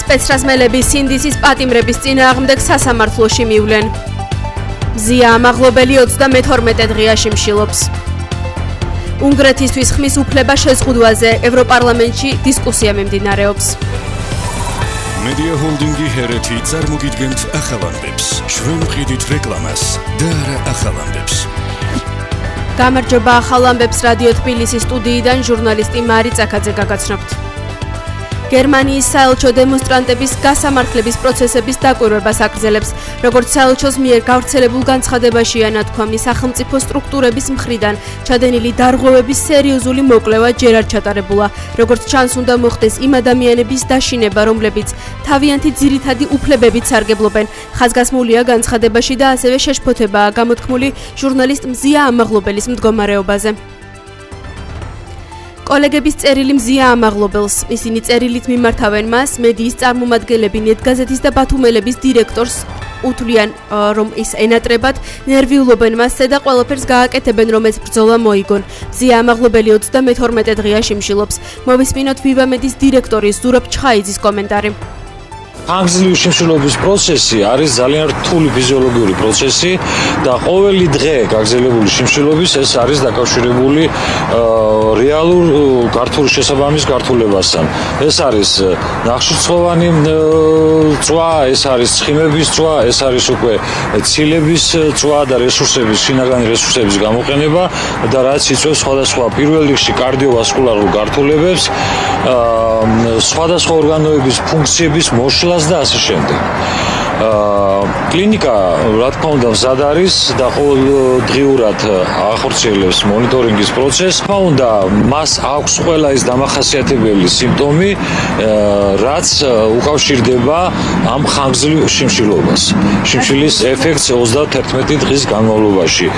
სპეცრაზმელები სინდისის პატიმრების წინააღმდეგ სასამართლოში მივლენ. მზია ამაღლობელი 32 დღეაში მშილობს. უნგრეთისთვის ხმის უფლება შეზღუდვაზე ევროპარლამენტში დისკუსია მიმდინარეობს. მედია ჰოლდინგი ჰერეთი წარმოგიდგენთ ახალამდებს. ჩვენ ვყიდით რეკლამას და არა ახალამდებს. გამარჯობა ახალამდებს რადიო თბილისის სტუდიიდან ჟურნალისტი მარი წაკაძე გაგაცნობთ. გერმანიის საელჩო დემონსტრანტების გასამართლების პროცესების დაკვირვებას აგრძელებს, როგორც საელჩოს მიერ გავრცელებულ განცხადებაშია ნათქვამი სახელმწიფო სტრუქტურების მხრიდან ჩადენილი დარღვევების სერიოზული მოკვლევა ჯერ არ ჩატარებულა, როგორც ჩანს უნდა მოხდეს იმ ადამიანების დაშინება, რომლებიც თავიანთი ძირითადი უფლებებით სარგებლობენ. ხაზგასმულია განცხადებაში და ასევე შეშფოთებაა გამოთქმული ჟურნალისტ მზია ამაღლობელის მდგომარეობაზე. კოლეგების წერილი მზია ამაღლობელს, ისინი წერილით მიმართავენ მას, მედიის წარმომადგენლები ნეტგაზეთის და ბათუმელების დირექტორს უთვლიან, რომ ის ენატრებად ნერვიულობენ მასზე და ყველაფერს გააკეთებენ, რომ ეს ბრძოლა მოიგონ. მზია ამაღლობელი 32 დღეაში მშილობს. მოვისმინოთ ვივამედის დირექტორის ზურაბ ჩხაიძის კომენტარი. ხანგრძლივი შიმშილობის პროცესი არის ძალიან რთული ფიზიოლოგიური პროცესი და ყოველი დღე გაგრძელებული შიმშილობის ეს არის დაკავშირებული რეალურ გართულ შესაბამის გართულებასთან. ეს არის ნახშირწყლოვანი წვა, ეს არის ცხიმების წვა, ეს არის უკვე ცილების წვა და რესურსების, შინაგანი რესურსების გამოყენება და რაც იწვევს სხვადასხვა პირველ რიგში კარდიოვასკულარულ გართულებებს, სხვადასხვა ორგანოების ფუნქციების მოშლა და ასე შემდეგ. კლინიკა რა თქმა უნდა მზად არის და ყოველდღიურად ახორციელებს მონიტორინგის პროცესს. თქმა უნდა მას აქვს ყველა ის დამახასიათებელი სიმპტომი, რაც უკავშირდება ამ ხანგრძლივ შიმშილობას. შიმშილის ეფექტს 31 დღის განმავლობაში.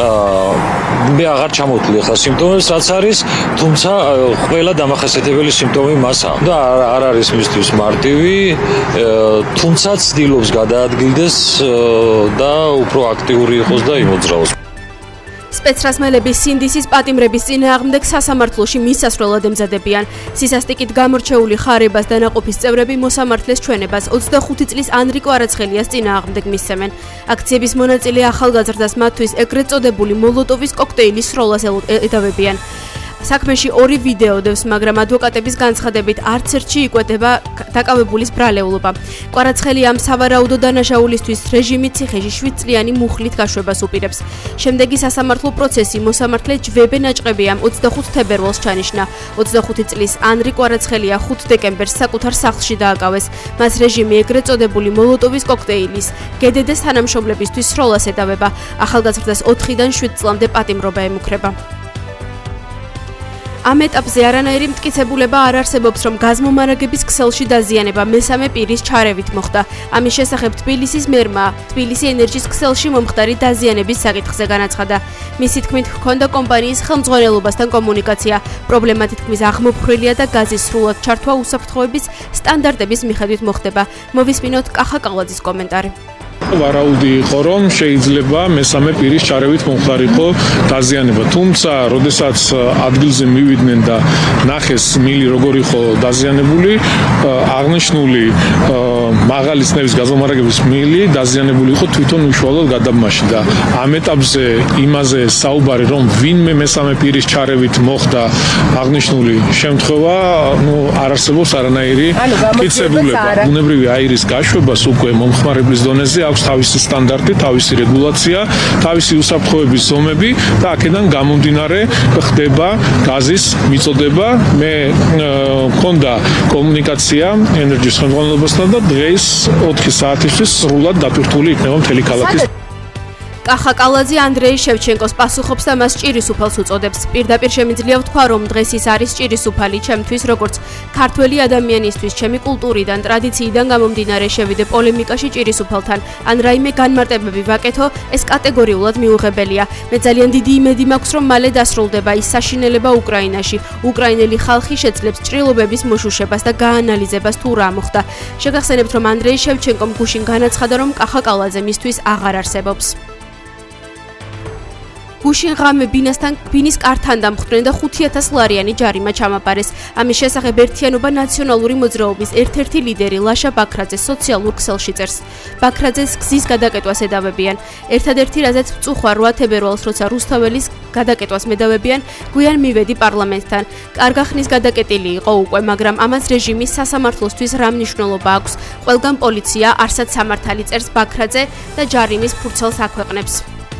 მე აღარ ჩამოვთვლი ახლა სიმპტომებს, რაც არის, თუმცა ყველა დამახასიათებელი სიმპტომი მას აქვს. და არ არის მისთვის მარტივი, თუმცა ცდილობს გადაადგილდეს და უფრო აქტიური იყოს და იმოძრაოს. სპეცრაზმელები სინდისის პატიმრების წინააღმდეგ სასამართლოში მისასვლელად ემზადებიან. სისასტიკით გამორჩეული ხარებას და ნაყოფის წევრები მოსამართლეს ჩვენებას 25 წლის ანრი კვარაცხელიას წინააღმდეგ მისცემენ. აქციების მონაწილე ახალგაზრდას მათთვის ეგრეთ წოდებული მოლოტოვის კოქტეილის სროლას ედავებიან. საქმეში ორი ვიდეო დევს, მაგრამ ადვოკატების განცხადებით არც ერთში იკვეთება დაკავებულის ბრალეულობა. კვარაცხელი ამ სავარაუდო დანაშაულისთვის რეჟიმი ციხეში 7 წლიანი მუხლით გაშვებას უპირებს. შემდეგი სასამართლო პროცესი მოსამართლე ჯვებე ნაჭყებიამ 25 თებერვალს ჩანიშნა. 25 წლის ანრი კვარაცხელია 5 დეკემბერს საკუთარ სახლში დააკავეს. მას რეჟიმი ეგრეთ წოდებული მოლოტოვის კოქტეილის გედედეს თანამშრომლებისთვის სროლას ედავება. ახალგაზრდას 4-დან 7 წლამდე პატიმრობა ემუქრება. ამ ეტაპზე არანაირი მტკიცებულება არ არსებობს, რომ გაზმომარაგების ქსელში დაზიანება მესამე პირის ჩარევით მოხდა. ამის შესახებ თბილისის მერმა თბილისი ენერჯის ქსელში მომხდარი დაზიანების საკითხზე განაცხადა. მისი თქმით, ჰქონდა კომპანიის ხელმძღვანელობასთან კომუნიკაცია. პრობლემა თითქმის აღმოფხრილია და გაზის სრულად ჩართვა უსაფრთხოების სტანდარტების მიხედვით მოხდება. მოვისმინოთ კახა კალაძის კომენტარი. ვარაუდი იყო, რომ შეიძლება მესამე პირის ჩარევით მომხდარიყო დაზიანება. თუმცა, როდესაც ადგილზე მივიდნენ და ნახეს მილი როგორ იყო დაზიანებული, აღნიშნული მაღალი წნევის გაზომარაგების მილი დაზიანებული იყო თვითონ უშუალოდ გადაბმაში და ამ ეტაპზე იმაზე საუბარი, რომ ვინმე მესამე პირის ჩარევით მოხდა აღნიშნული შემთხვევა, არ არსებობს არანაირი მტკიცებულება. ბუნებრივი აირის გაშვებას უკვე მომხმარებლის დონეზე აქვს თავისი სტანდარტი, თავისი რეგულაცია, თავისი უსაფრთხოების ზომები და აქედან გამომდინარე ხდება გაზის მიწოდება. მე მქონდა კომუნიკაცია ენერჯის ხელმძღვანელობასთან და დღეს 4 საათისთვის სრულად დატვირთული იქნება მთელი ქალაქის. კახა კალაძე ანდრეი შევჩენკოს პასუხობს და მას ჭირისუფალს უწოდებს. პირდაპირ შემიძლია ვთქვა, რომ დღეს ის არის ჭირისუფალი ჩემთვის, როგორც ქართველი ადამიანისთვის, ჩემი კულტურიდან, ტრადიციიდან გამომდინარე შევიდე პოლემიკაში ჭირისუფალთან. ან რაიმე განმარტებები ვაკეთო, ეს კატეგორიულად მიუღებელია. მე ძალიან დიდი იმედი მაქვს, რომ მალე დასრულდება ის საშინელება უკრაინაში. უკრაინელი ხალხი შეძლებს ჭრილობების მოშუშებას და გაანალიზებას თუ რა მოხდა. შეგახსენებთ, რომ ანდრეი შევჩენკომ გუშინ განაცხადა, რომ კახა კალაძე მისთვის აღარ არსებობს. გუშინ ღამე ბინის კართან დამხვდნენ და 5000 ლარიანი ჯარიმა ჩამაბარეს. ამის შესახებ ერთიანობა ნაციონალური მოძრაობის ერთ-ერთი ლიდერი ლაშა ბაქრაძე სოციალურ ქსელში წერს. ბაქრაძეს გზის გადაკეტვას ედავებიან. ერთადერთი რაზეც ვწუხარ 8 თებერვალს, როცა რუსთაველის გადაკეტვას მედავებიან, გვიან მივედი პარლამენტთან. კარგა ხნის გადაკეტილი იყო უკვე, მაგრამ ამას რეჟიმის სასამართლოსთვის რა მნიშვნელობა აქვს? ყველგან პოლიცია, არსად სამართალი, წერს ბაქრაძე და ჯარიმის ფურცელს აქვეყნებს.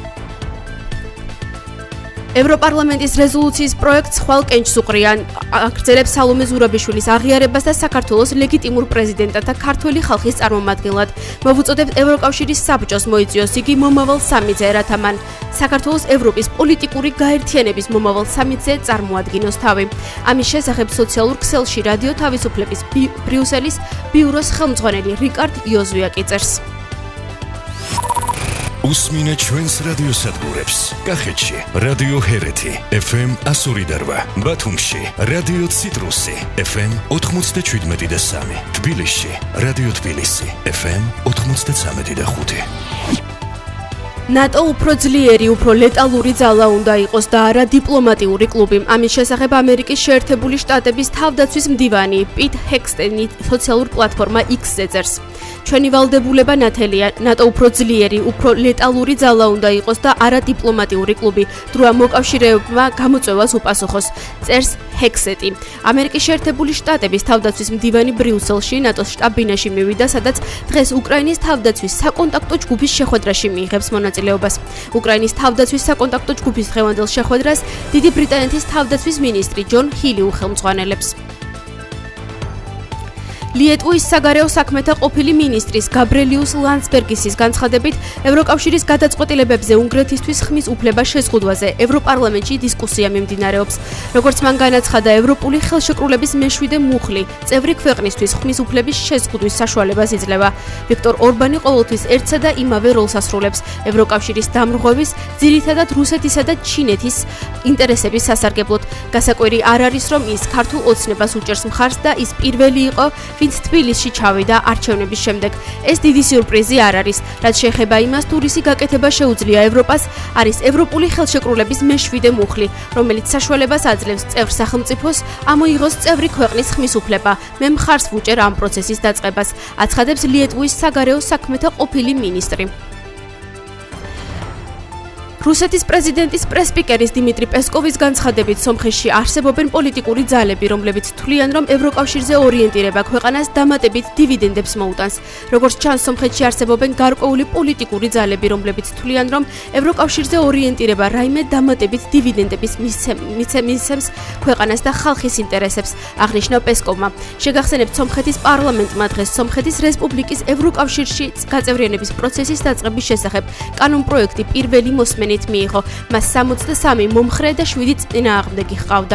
ევროპარლამენტის რეზოლუციის პროექტს ხვალ კენჭს უყრიან. აგრძელებს სალომე ზურაბიშვილის აღიარებას და საქართველოს ლეგიტიმურ პრეზიდენტად და ქართველი ხალხის წარმომადგენლად. მოვუწოდებთ ევროკავშირის საბჭოს მოიწვიოს იგი მომავალ სამიტზე, რათა მან საქართველოს ევროპის პოლიტიკური გაერთიანების მომავალ სამიტზე წარმოადგინოს თავი. ამის შესახებ სოციალურ ქსელში რადიო თავისუფლების ბრიუსელის ბიუროს ხელმძღვანელი რიკარდ იოზვიაკი წერს. უსმინეთ ჩვენს რადიოსადგურებს. კახეთში რადიო ჰერეთი FM 102.8, ბათუმში რადიო ციტრუსი FM 97.3, თბილისში რადიო თბილისი FM 93.5. ნატო უფრო ძლიერი, უფრო ლეტალური ძალა უნდა იყოს და არა დიპლომატიური კლუბი. ამის შესახებ ამერიკის შეერთებული შტატების თავდაცვის მდივანი პიტ ჰექსტენი სოციალურ პლატფორმა X-ზე წერს. ჩვენი ვალდებულება ნათელია, ნატო უფრო ძლიერი, უფრო ლეტალური ძალა უნდა იყოს და არა დიპლომატიური კლუბი. დროა მოკავშირეებმა გამოწვევას უპასუხოს, წერს ჰექსეტი. ამერიკის შეერთებული შტატების თავდაცვის მდივანი ბრიუსელში ნატოს შტაბ-ბინაში მივიდა, სადაც დღეს უკრაინის თავდაცვის საკონტაქტო ჯგუფის შეხვედრაში მიიღებს მონაწილეობას. უკრაინის თავდაცვის საკონტაქტო ჯგუფის დღევანდელ შეხვედრას დიდი ბრიტანეთის თავდაცვის მინისტრი ჯონ ჰილი უხელმძღვანელებს. ლიეტვის საგარეო საქმეთა ყოფილი მინისტრის გაბრიელიუს ლანსბერგისის განცხადებით, ევროკავშირის გადაწყვეტილებებზე უნგრეთისთვის ხმის უფლება შეზღუდვაზე ევროპარლამენტში დისკუსია მიმდინარეობს. როგორც მან განაცხადა, ევროპული ხელშეკრულების მეშვიდე მუხლი წევრი ქვეყნისთვის ხმის უფლების შეზღუდვის საშუალებას იძლევა. ვიქტორ ორბანი ყოველთვის ერთსა და იმავე როლს ასრულებს ევროკავშირის დამრღვევის, ძირითადად რუსეთისა და ჩინეთის ინტერესების სასარგებლოდ. გასაკვირი არ არის, რომ ის ქართულ ოცნებას უჭერს მხარს და ის პირველი იყო, ვინც თბილისში ჩავიდა არჩევნების შემდეგ. ეს დიდი სიურპრიზი არ არის, რაც შეეხება იმას, თუ რისი გაკეთება შეუძლია ევროპას, არის ევროპული ხელშეკრულების მეშვიდე მუხლი, რომელიც საშუალებას აძლევს წევრ სახელმწიფოს ამოიღოს წევრი ქვეყნის ხმის უფლება. მე მხარს ვუჭერ ამ პროცესის დაწყებას, აცხადებს ლიეტვის საგარეო საქმეთა ყოფილი მინისტრი. რუსეთის პრეზიდენტის პრესპიკერის დიმიტრი პესკოვის განცხადებით, სომხეთში არსებობენ პოლიტიკური ძალები, რომლებიც თვლიან, რომ ევროკავშირზე ორიენტირება ქვეყანას დამატებით დივიდენდებს მოუტანს. როგორც ჩანს, სომხეთში არსებობენ გარკვეული პოლიტიკური ძალები, რომლებიც თვლიან, რომ ევროკავშირზე ორიენტირება რაიმე დამატებით დივიდენდების მისცემს ქვეყანას და ხალხის ინტერესებს, აღნიშნა პესკოვმა. შეგახსენებთ, სომხეთის პარლამენტმა დღეს სომხეთის რესპუბლიკის ევროკავშირში გაწევრიანების პროცესის დაწყების შესახებ კანონპროექტი პირველი მოსმენით მიიღო. მას 63 მომხრე და 7 წინააღმდეგი ჰყავდა.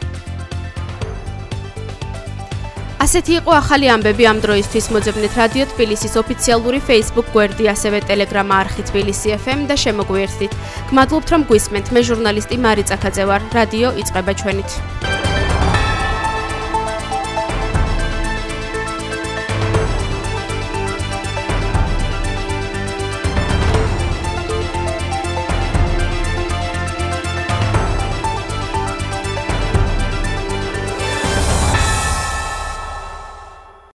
ასეთი იყო ახალი ამბები ამ დროისთვის. მოძებნეთ რადიო თბილისის ოფიციალური Facebook გვერდი, ასევე Telegram არხი თბილისი FM და შემოგვიერთდით. გმადლობთ, რომ გვისმენთ. მე ჟურნალისტი მარი წახაძე ვარ. რადიო იწყება ჩვენით.